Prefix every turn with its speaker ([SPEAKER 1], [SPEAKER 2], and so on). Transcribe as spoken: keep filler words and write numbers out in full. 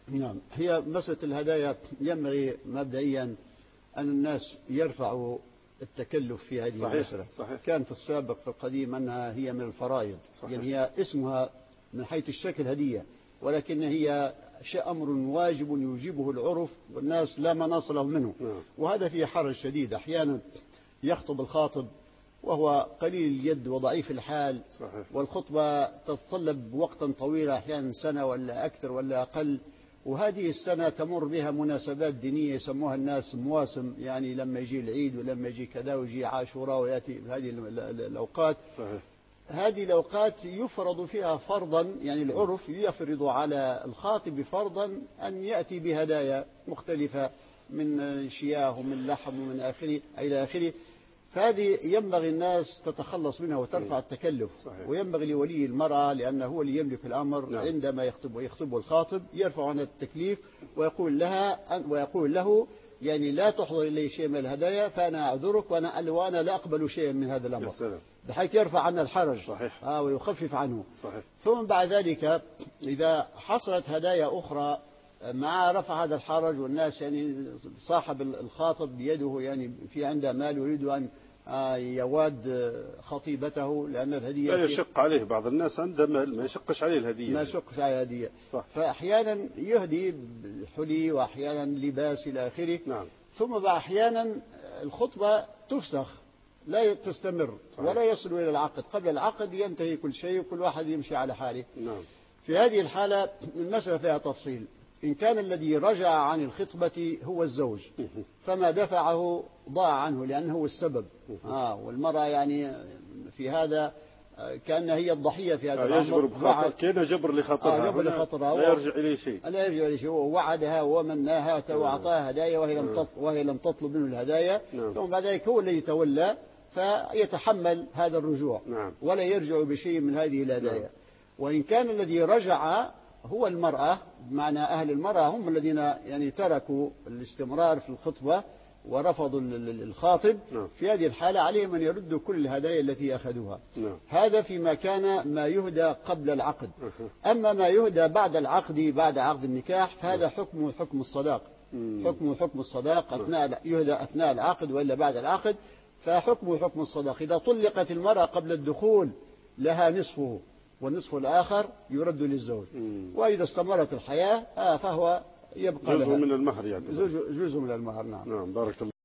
[SPEAKER 1] نعم، هي مسألة الهدايا ينبغي مبدئيا أن الناس يرفعوا التكلف في هذه
[SPEAKER 2] صحيح
[SPEAKER 1] المسألة.
[SPEAKER 2] صحيح.
[SPEAKER 1] كان في السابق في القديم أنها هي من الفرائض،
[SPEAKER 2] صحيح.
[SPEAKER 1] يعني هي اسمها من حيث الشكل هدية، ولكن هي شيء أمر واجب يوجبه العرف والناس لا مناص لهم منه.
[SPEAKER 2] نعم.
[SPEAKER 1] وهذا فيه حرج شديد. أحيانا يخطب الخاطب وهو قليل اليد وضعيف الحال،
[SPEAKER 2] صحيح.
[SPEAKER 1] والخطبة تتطلب وقتا طويلا، أحيانا سنة ولا أكثر ولا أقل، وهذه السنة تمر بها مناسبات دينية يسموها الناس مواسم، يعني لما يجي العيد ولما يجي كذا ويجي عاشوراء ويأتي هذه الأوقات.
[SPEAKER 2] صحيح.
[SPEAKER 1] هذه الأوقات يفرض فيها فرضا، يعني العرف يفرض على الخاطب فرضا أن يأتي بهدايا مختلفة من شياه ومن لحم ومن آخره إلى آخره. فهذه ينبغي الناس تتخلص منها وترفع التكلف. صحيح. وينبغي لولي المرأة لأنه هو اللي يملك الأمر. نعم. عندما يخطب ويخطب الخاطب يرفع عن التكليف ويقول لها ويقول له يعني لا تحضر إلي شيء من الهدايا فأنا أعذرك وأنا, وأنا لا أقبل شيئا من هذا الأمر، بحيث يرفع عنا الحرج.
[SPEAKER 2] صحيح.
[SPEAKER 1] آه ويخفف عنه.
[SPEAKER 2] صحيح.
[SPEAKER 1] ثم بعد ذلك إذا حصلت هدايا أخرى مع رفع هذا الحرج والناس يعني صاحب الخاطب بيده يعني في عنده مال يريد أن يواد خطيبته لأن الهدية
[SPEAKER 2] لا يشق عليه، بعض الناس عنده مال ما يشقش عليه الهدية،
[SPEAKER 1] ما يشقش عليه الهدية.
[SPEAKER 2] صح.
[SPEAKER 1] فأحيانا يهدي حلي وأحيانا لباس إلى آخره.
[SPEAKER 2] نعم.
[SPEAKER 1] ثم أحيانا الخطبة تفسخ لا تستمر. صحيح. ولا يصل إلى العقد، قبل العقد ينتهي كل شيء وكل واحد يمشي على حاله.
[SPEAKER 2] نعم.
[SPEAKER 1] في هذه الحالة المسألة فيها تفصيل. إن كان الذي رجع عن الخطبة هو الزوج فما دفعه ضاع عنه لأنه هو السبب. آه والمرأة يعني في هذا كأنها هي الضحية في هذا الأمر.
[SPEAKER 2] يجبر بخاطر كأنه جبر لخاطرها.
[SPEAKER 1] آه جبر لخاطرها
[SPEAKER 2] لا يرجع إليه شيء.
[SPEAKER 1] لا يرجع إليه شيء. ووعدها ومناها وأعطاها هدايا وهي لم تطلب وهي لم تطلب منه الهدايا. نعم. ثم بعد ذلك هو الذي يتولى فيتحمل هذا الرجوع. نعم. ولا يرجع بشيء من هذه الهدايا. نعم. وإن كان الذي رجع هو المرأة، بمعنى أهل المرأة هم الذين يعني تركوا الاستمرار في الخطبة ورفضوا الخاطب. نعم. في هذه الحالة عليهم أن يردوا كل الهدايا التي أخذوها. نعم. هذا فيما كان ما يهدى قبل العقد. أما ما يهدى بعد العقد بعد عقد النكاح فهذا حكمه حكم الصداق. حكمه حكم الصداق أثناء يهدى أثناء العقد وإلا بعد العقد فحكمه حكم الصداق. إذا طلقت المرأة قبل الدخول لها نصفه والنصف الآخر يرد للزوج. مم. وإذا استمرت الحياة آه فهو يبقى
[SPEAKER 2] جزء من المهر يعني.
[SPEAKER 1] جزء من المهر. نعم.
[SPEAKER 2] نعم. بارك الله.